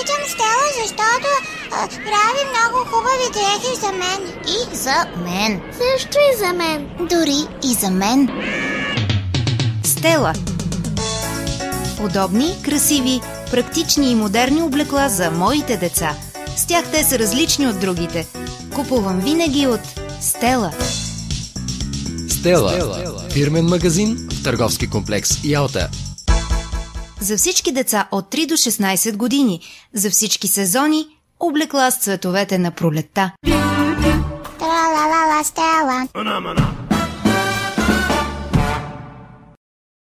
обичам Стела, защото прави много хубави дрехи за мен. И за мен. Също и за мен. Дори и за мен. Стела. Удобни, красиви, практични и модерни облекла за моите деца. С тях те са различни от другите. Купувам винаги от Стела. Стела. Фирмен магазин в търговски комплекс Ялта. За всички деца от 3 до 16 години. За всички сезони облекла с цветовете на пролетта. Тра-ла-ла-ла, Стела.